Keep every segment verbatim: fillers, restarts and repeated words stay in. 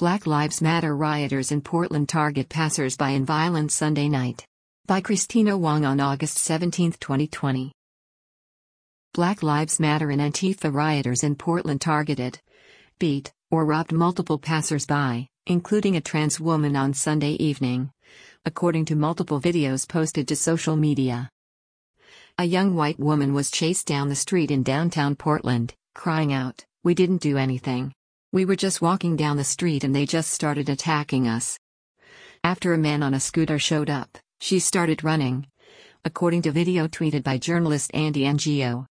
Black Lives Matter rioters in Portland target passers-by in violent Sunday night. By Christina Wong on August seventeenth, twenty twenty. Black Lives Matter and Antifa rioters in Portland targeted, beat, or robbed multiple passers-by, including a trans woman on Sunday evening, according to multiple videos posted to social media. A young white woman was chased down the street in downtown Portland, crying out, "We didn't do anything. We were just walking down the street and they just started attacking us." After a man on a scooter showed up, she started running, according to video tweeted by journalist Andy Ngo.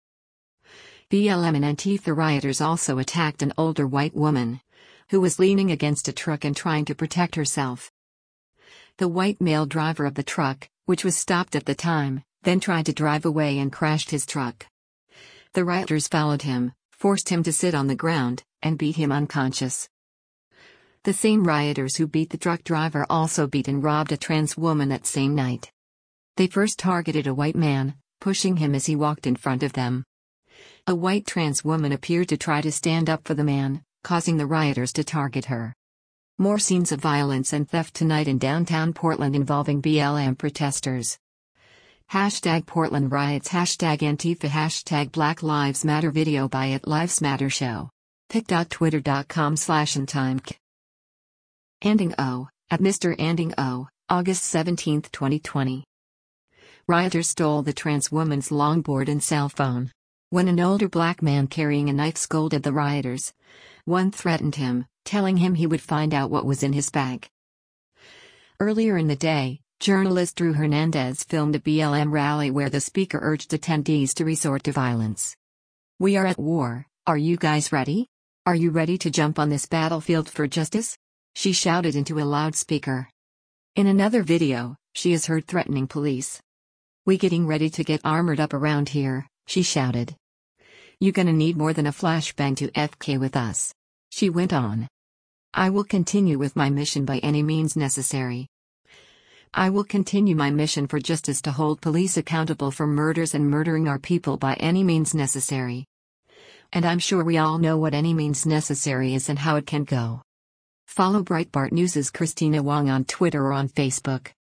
B L M and Antifa rioters also attacked an older white woman, who was leaning against a truck and trying to protect herself. The white male driver of the truck, which was stopped at the time, then tried to drive away and crashed his truck. The rioters followed him, forced him to sit on the ground, and beat him unconscious. The same rioters who beat the truck driver also beat and robbed a trans woman that same night. They first targeted a white man, pushing him as he walked in front of them. A white trans woman appeared to try to stand up for the man, causing the rioters to target her. More scenes of violence and theft tonight in downtown Portland involving B L M protesters. Hashtag Portland riots, hashtag Antifa, hashtag Black Lives Matter. Video by It Lives Matter Show. pic.twitter.com slash antimk. Anding O, at Mister Anding O, August seventeenth, twenty twenty. Rioters stole the trans woman's longboard and cell phone. When an older black man carrying a knife scolded the rioters, one threatened him, telling him he would find out what was in his bag. Earlier in the day, journalist Drew Hernandez filmed a B L M rally where the speaker urged attendees to resort to violence. "We are at war, are you guys ready? Are you ready to jump on this battlefield for justice?" she shouted into a loudspeaker. In another video, she is heard threatening police. "We getting ready to get armored up around here," she shouted. "You gonna need more than a flashbang to F K with us," she went on. "I will continue with my mission by any means necessary. I will continue my mission for justice to hold police accountable for murders and murdering our people by any means necessary. And I'm sure we all know what any means necessary is and how it can go." Follow Breitbart News' Christina Wong on Twitter or on Facebook.